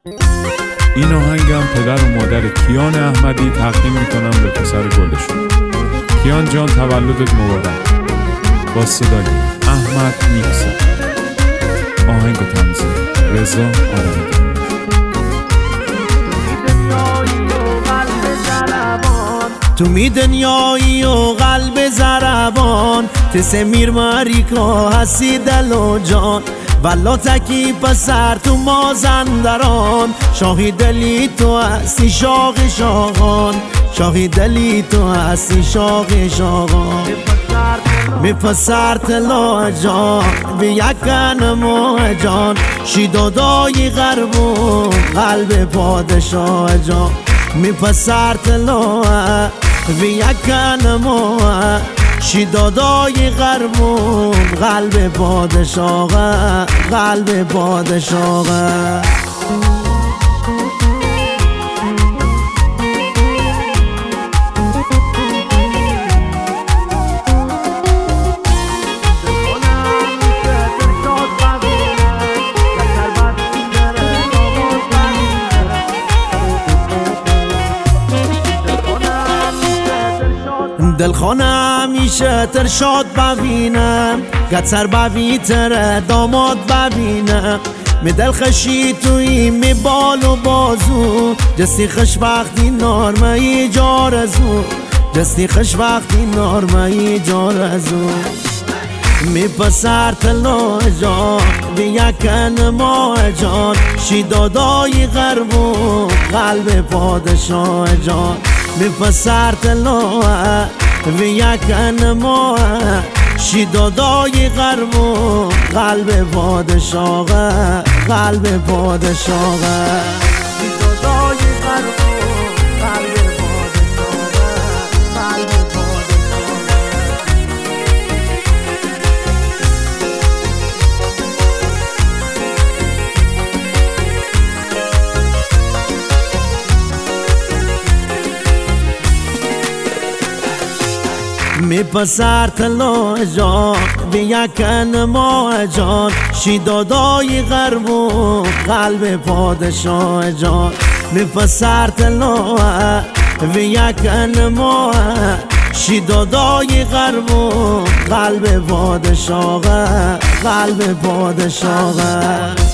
این آهنگم پدر و مادر کیان احمدی تقدیم میکنم به پسر گلشون. کیان جان تولدت مبارک. با صدای احمد میکسا. آهنگ و تنظیم رضا آرمیدی. تو می دنیایی و قلب ضربان تسه میر ماریکا هستی دل و جان والا تکی پسر تو مازندران شاهی دلی تو هستی شاق شاقان شاهی دلی تو هستی شاق شاقان می پسر تلا جان به یکن ماه جان شی دادای غرب و قلب پادشاه جان می پسر تلا و یکن ماه شی دادای غرب و قلب پادشاه قلب پادشاه دلخانه همیشه ترشاد ببینم گتر ببیتر داماد ببینم می دل خشی توی می بال و بازو جستی خش وقتی نارمه جارزو جستی خش وقتی نارمه جارزو می پسر تلا جان به یکن ماه جان شی دادای غرب و قلب پادشاه جان می پسر تلا و یکن ماه شی دادای غرب و قلب پادشاه قلب پادشاه شی دادای غرب و قلب می پسر تلا جان به یکن ماه جان شی دادای غرب و قلب پادشاه جان می پسر تلا و یکن ماه شی دادای غرب و قلب پادشاه قلب پادشاه